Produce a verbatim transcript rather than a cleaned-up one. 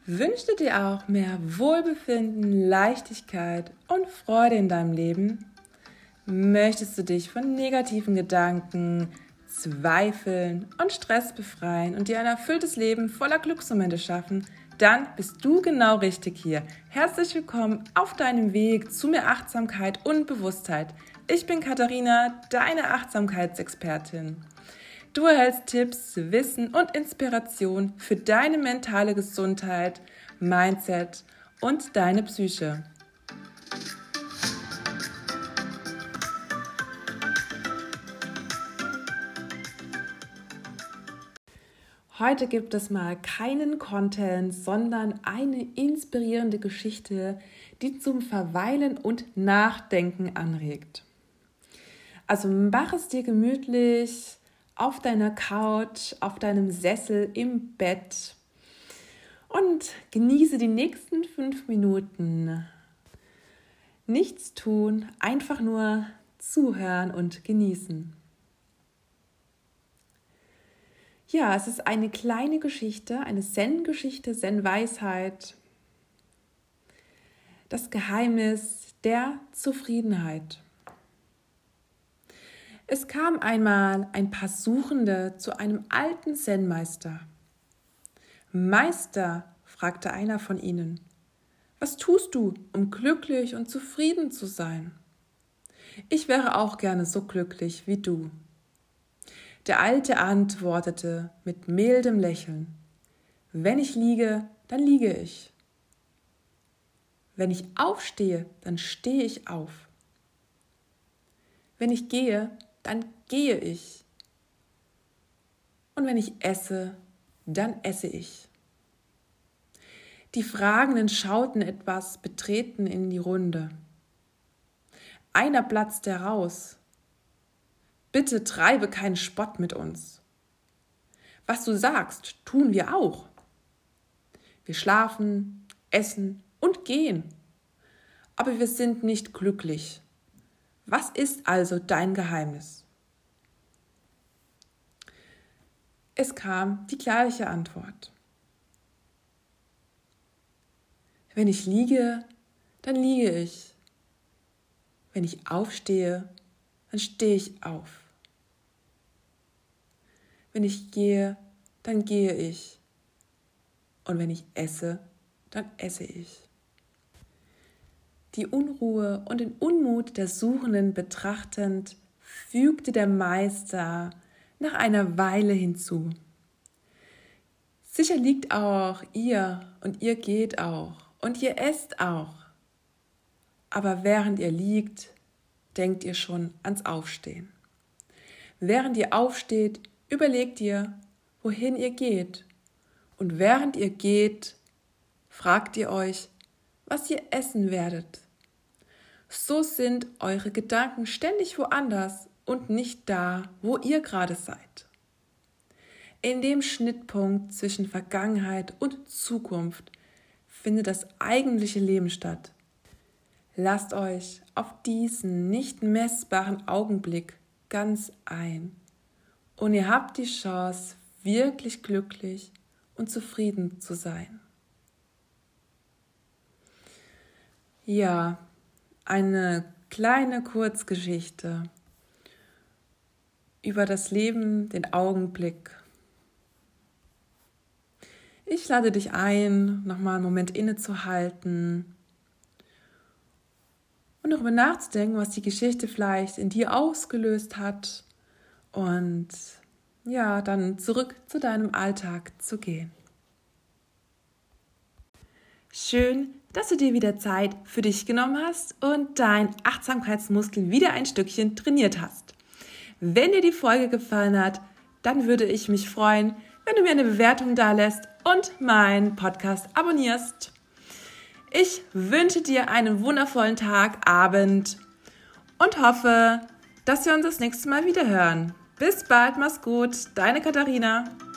Wünschst du dir auch mehr Wohlbefinden, Leichtigkeit und Freude in deinem Leben? Möchtest du dich von negativen Gedanken, Zweifeln und Stress befreien und dir ein erfülltes Leben voller Glücksmomente schaffen? Dann bist du genau richtig hier. Herzlich willkommen auf deinem Weg zu mehr Achtsamkeit und Bewusstheit. Ich bin Katharina, deine Achtsamkeitsexpertin. Du erhältst Tipps, Wissen und Inspiration für deine mentale Gesundheit, Mindset und deine Psyche. Heute gibt es mal keinen Content, sondern eine inspirierende Geschichte, die zum Verweilen und Nachdenken anregt. Also mach es dir gemütlich auf deiner Couch, auf deinem Sessel, im Bett und genieße die nächsten fünf Minuten. Nichts tun, einfach nur zuhören und genießen. Ja, es ist eine kleine Geschichte, eine Zen-Geschichte, Zen-Weisheit. Das Geheimnis der Zufriedenheit. Es kam einmal ein paar Suchende zu einem alten Zen-Meister. Meister, fragte einer von ihnen, was tust du, um glücklich und zufrieden zu sein? Ich wäre auch gerne so glücklich wie du. Der Alte antwortete mit mildem Lächeln, wenn ich liege, dann liege ich. Wenn ich aufstehe, dann stehe ich auf. Wenn ich gehe, dann gehe ich. Und wenn ich esse, dann esse ich. Die Fragenden schauten etwas betreten in die Runde. Einer platzte heraus. Bitte treibe keinen Spott mit uns. Was du sagst, tun wir auch. Wir schlafen, essen und gehen. Aber wir sind nicht glücklich. Was ist also dein Geheimnis? Es kam die gleiche Antwort. Wenn ich liege, dann liege ich. Wenn ich aufstehe, dann stehe ich auf. Wenn ich gehe, dann gehe ich. Und wenn ich esse, dann esse ich. Die Unruhe und den Unmut der Suchenden betrachtend, fügte der Meister nach einer Weile hinzu. Sicher liegt auch ihr und ihr geht auch und ihr esst auch. Aber während ihr liegt, denkt ihr schon ans Aufstehen. Während ihr aufsteht, überlegt ihr, wohin ihr geht. Und während ihr geht, fragt ihr euch, was ihr essen werdet. So sind eure Gedanken ständig woanders und nicht da, wo ihr gerade seid. In dem Schnittpunkt zwischen Vergangenheit und Zukunft findet das eigentliche Leben statt. Lasst euch auf diesen nicht messbaren Augenblick ganz ein und ihr habt die Chance, wirklich glücklich und zufrieden zu sein. Ja, eine kleine Kurzgeschichte über das Leben, den Augenblick. Ich lade dich ein, nochmal einen Moment innezuhalten und darüber nachzudenken, was die Geschichte vielleicht in dir ausgelöst hat und ja, dann zurück zu deinem Alltag zu gehen. Schön, dass du dir wieder Zeit für dich genommen hast und dein Achtsamkeitsmuskel wieder ein Stückchen trainiert hast. Wenn dir die Folge gefallen hat, dann würde ich mich freuen, wenn du mir eine Bewertung dalässt und meinen Podcast abonnierst. Ich wünsche dir einen wundervollen Tag, Abend und hoffe, dass wir uns das nächste Mal wieder hören. Bis bald, mach's gut, deine Katharina.